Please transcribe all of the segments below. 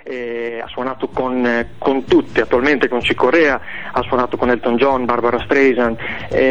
ha suonato con tutti, attualmente con Chick Corea, ha suonato con Elton John, Barbara Streisand,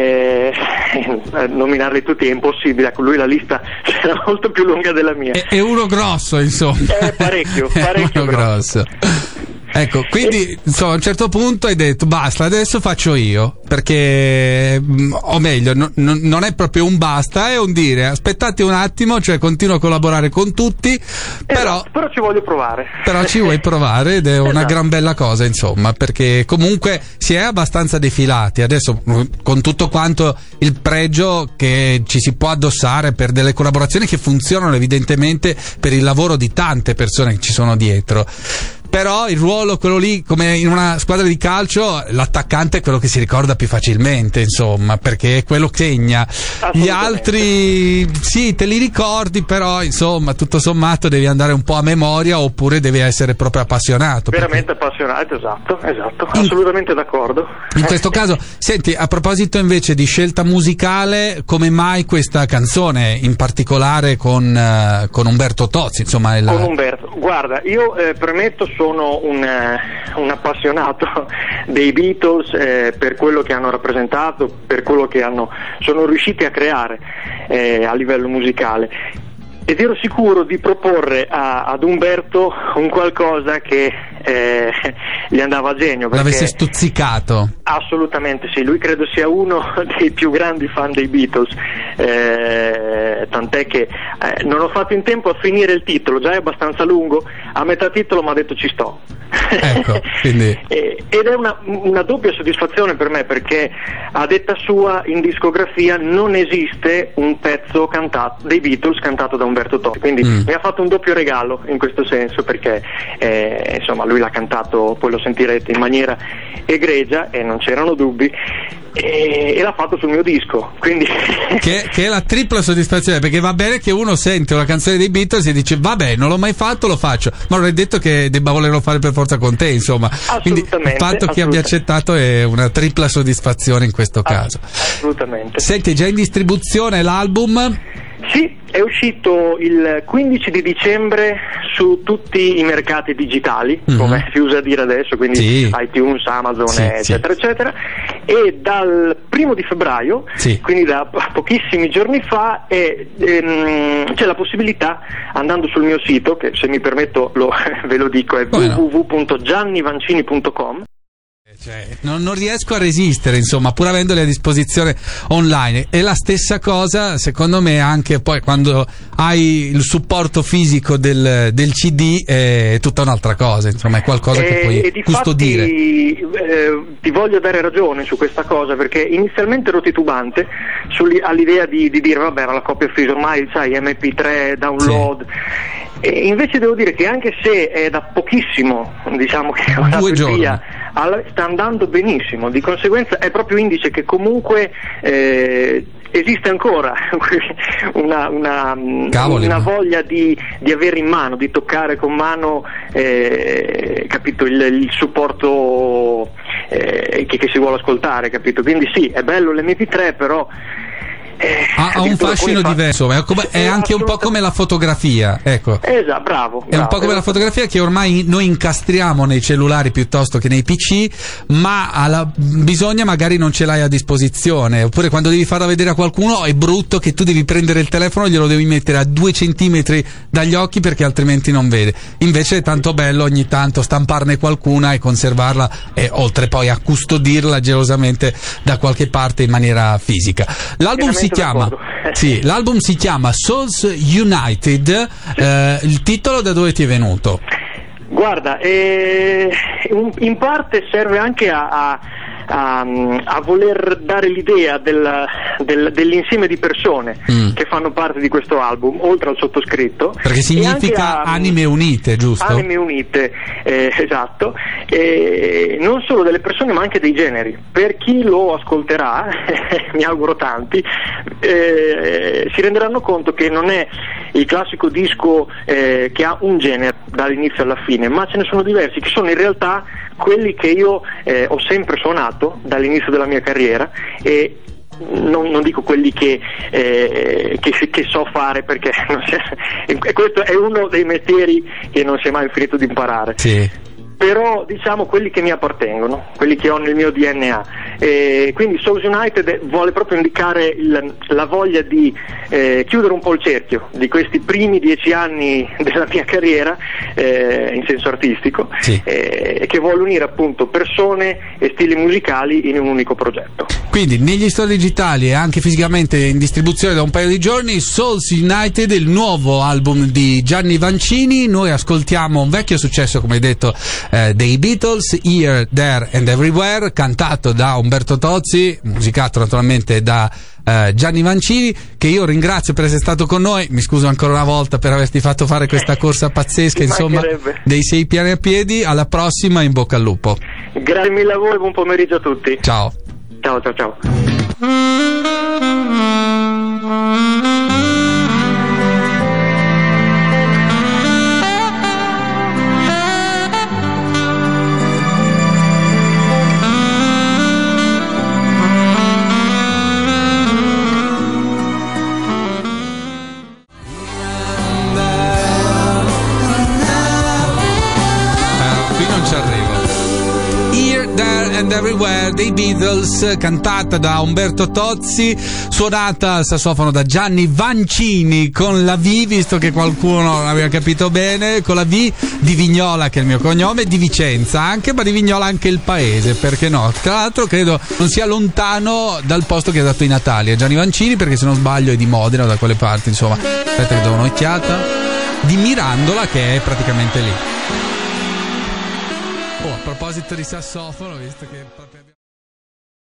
nominarli tutti è impossibile, ecco, lui la lista sarà molto più lunga della mia. È uno grosso, insomma. Parecchio grosso. Ecco, quindi insomma, a un certo punto hai detto basta, adesso faccio io, perché o meglio, non è proprio un basta, è un dire aspettate un attimo, cioè continuo a collaborare con tutti, però ci voglio provare. Però ci vuoi provare ed è una gran bella cosa, insomma, perché comunque si è abbastanza defilati adesso, con tutto quanto il pregio che ci si può addossare per delle collaborazioni che funzionano evidentemente per il lavoro di tante persone che ci sono dietro. Però il ruolo, quello lì, come in una squadra di calcio, l'attaccante è quello che si ricorda più facilmente, insomma, perché è quello che segna. Gli altri sì, te li ricordi, però insomma, tutto sommato devi andare un po' a memoria, oppure devi essere proprio appassionato. Veramente appassionato, esatto, assolutamente d'accordo. In questo caso, senti, a proposito invece di scelta musicale, come mai questa canzone, in particolare con Umberto Tozzi, insomma? Con Umberto, guarda, io premetto, sono un appassionato dei Beatles per quello che hanno rappresentato, per quello che sono riusciti a creare a livello musicale, ed ero sicuro di proporre ad Umberto un qualcosa che gli andava a genio. L'avesse stuzzicato? Assolutamente sì, lui credo sia uno dei più grandi fan dei Beatles, tant'è che non ho fatto in tempo a finire il titolo, già è abbastanza lungo, a metà titolo mi ha detto ci sto. Ecco, quindi... ed è una doppia soddisfazione per me, perché a detta sua in discografia non esiste un pezzo cantato dei Beatles cantato da Umberto Tozzi, quindi mi ha fatto un doppio regalo in questo senso, perché insomma lui l'ha cantato, poi lo sentirete, in maniera egregia e non c'erano dubbi, e l'ha fatto sul mio disco, quindi che è la tripla soddisfazione, perché va bene che uno sente una canzone dei Beatles e dice vabbè, non l'ho mai fatto, lo faccio, ma non è detto che debba volerlo fare per forza con te, insomma. Quindi il fatto che abbia accettato è una tripla soddisfazione in questo caso. Assolutamente. Senti, già in distribuzione l'album? Sì, è uscito il 15 di dicembre su tutti i mercati digitali, come si usa dire adesso, quindi iTunes, Amazon, eccetera, eccetera, e dal 1 di febbraio, quindi da pochissimi giorni fa, c'è la possibilità, andando sul mio sito, che se mi permetto ve lo dico, è www.giannivancini.com. Cioè, non riesco a resistere, insomma, pur avendoli a disposizione online. E la stessa cosa, secondo me, anche poi quando hai il supporto fisico del CD, è tutta un'altra cosa, insomma, è qualcosa che puoi custodire. Ti voglio dare ragione su questa cosa, perché inizialmente ero titubante all'idea di dire vabbè, ma la copia fisica ormai, sai, MP3, download. E invece devo dire che anche se è da pochissimo, diciamo che è una via, sta andando benissimo, di conseguenza è proprio indice che comunque esiste ancora una voglia di avere in mano, di toccare con mano, capito, il supporto che si vuole ascoltare, capito? Quindi sì, è bello l'MP3, però ha un fascino diverso, è anche un po' come la fotografia, ecco. Esatto, bravo. È un po' come la fotografia, che ormai noi incastriamo nei cellulari piuttosto che nei PC, ma bisogna magari non ce l'hai a disposizione, oppure quando devi farla vedere a qualcuno è brutto che tu devi prendere il telefono e glielo devi mettere a 2 centimetri dagli occhi perché altrimenti non vede. Invece è tanto bello ogni tanto stamparne qualcuna e conservarla, e oltre poi a custodirla gelosamente da qualche parte in maniera fisica. L'album si chiama Souls United. Il titolo da dove ti è venuto? Guarda, in parte serve anche a voler dare l'idea dell'insieme di persone che fanno parte di questo album, oltre al sottoscritto. Perché significa anime unite, giusto? Anime unite, esatto. Non solo delle persone, ma anche dei generi. Per chi lo ascolterà, mi auguro tanti, si renderanno conto che non è il classico disco che ha un genere dall'inizio alla fine, ma ce ne sono diversi, che sono in realtà quelli che io ho sempre suonato dall'inizio della mia carriera, e non dico quelli che so fare, perché questo è uno dei mestieri che non si è mai finito di imparare. Sì. Però diciamo quelli che mi appartengono, quelli che ho nel mio DNA. Quindi Souls United vuole proprio indicare la voglia di chiudere un po' il cerchio di questi primi 10 anni della mia carriera in senso artistico, sì. Che vuole unire appunto persone e stili musicali in un unico progetto. Quindi negli store digitali e anche fisicamente in distribuzione da un paio di giorni, Souls United, il nuovo album di Gianni Vancini. Noi ascoltiamo un vecchio successo, come hai detto, dei Beatles, Here, There and Everywhere, cantato da Umberto Tozzi, musicato naturalmente da Gianni Vancini, che io ringrazio per essere stato con noi. Mi scuso ancora una volta per averti fatto fare questa corsa pazzesca, insomma, dei 6 piani a piedi. Alla prossima, in bocca al lupo. Grazie mille a voi e buon pomeriggio a tutti. Ciao. Ciao, ciao, ciao. And Everywhere dei Beatles, cantata da Umberto Tozzi, suonata al sassofono da Gianni Vancini con la V, visto che qualcuno non aveva capito bene, con la V di Vignola, che è il mio cognome, di Vicenza anche, ma di Vignola anche il paese, perché no? Tra l'altro credo non sia lontano dal posto che ha dato i Natali a Gianni Vancini, perché se non sbaglio è di Modena, da quelle parti, insomma. Aspetta che do un'occhiata, di Mirandola, che è praticamente lì. A proposito di sassofono, visto che proprio